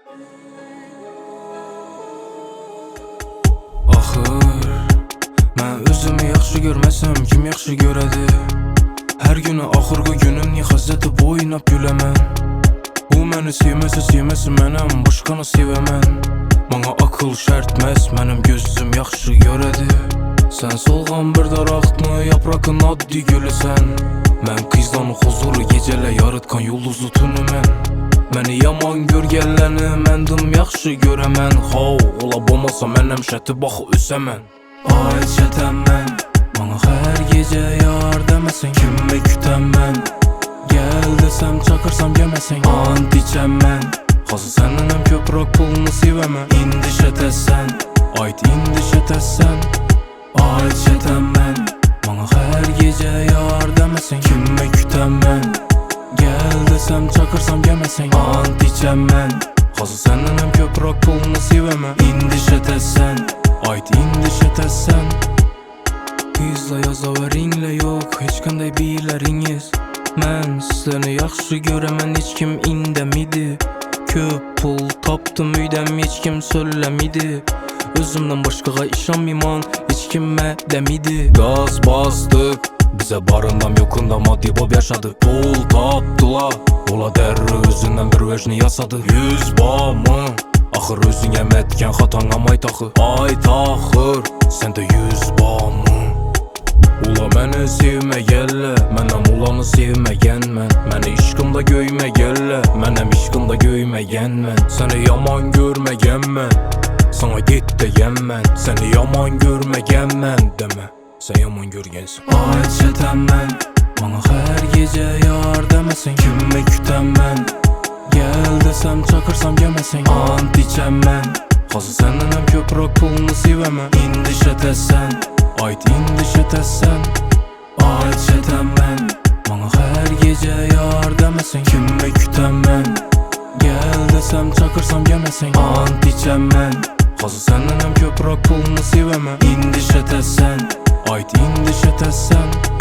Axır mən özümü yaxşı görməsəm kim yaxşı görədi? Hər günü axırqı günüm niyə xəzzəti boynab güləmən? O məni sevməsə mənəm başqanı sevəmən. Bana akıl şərtməz mənim gözüm yaxşı görədi. Sən solğan bir daraqtını yapraqın addi gölüsən. Mən qızdan huzuru gecələ yaratqan yulduzu tünü mən. Məni yaman görgənləni məndim yaxşı görəmən. Ola bomasa mən həmşəti baxı ösəmən. Ay çətəm mən, bana hər gecə yar deməsən. Kimi kütəm mən, gəl desəm çakırsam yeməsən. Ant içəm mən, xası səninəm köprək pulunu sevəmən. İndi şətəsən, ayt indi şətəsən. Ay çətəm mən, bana hər gecə yar deməsən. Kimi kütəm mən, gəl desəm çakırsam yeməsən. Ant içəm mən, xası səninəm köprək pulunu sevəmən. İndi şətəsən, ayt indi şətəsən. Qızla yaza və ringlə yox, heç qanday birləriniz. Mən səni yaxşı görəmən, heç kim indəmidi. Köp pul tapdım üydəm, heç kim söyləmidi. Özümdən başqağa işanmıman, heç kimə dəmidi. Qaz basdıq, bizə barındam yoxunda maddi bob yaşadı. Pul tapdılar, ola dərri özündən bir vəcni yasadı. 100 bamı, axır özün yemətkən xatan amay taxı. Ay taxır, səndə 100 bamı. Ula məni sevmə gəllə, mənəm ulanı sevməyən mən. Məni işqımda göymə gəllə, mənəm işqımda göyməyən mən. Səni yaman görməyən mən, sana get deyən mən. Səni yaman görməyən mən demə, sən yaman görgənsən. Ay çətəm mən, bana hər gecə yar deməsən. Kimi kütəm mən, gəl desəm çakırsam yeməsən. Ant içəm mən, xası səninəm köprək pulunu sevəmən. İndi şətəsən, ayt indi şətəsən. Ay çətəm mən, bana hər gecə yar deməsən. Kimi kütəm mən, gəl desəm çakırsam yeməsən. Ant içəm mən, xası səninəm köprək pulunu sevəmən. İndi şətəsən, ayt indi şətəsən.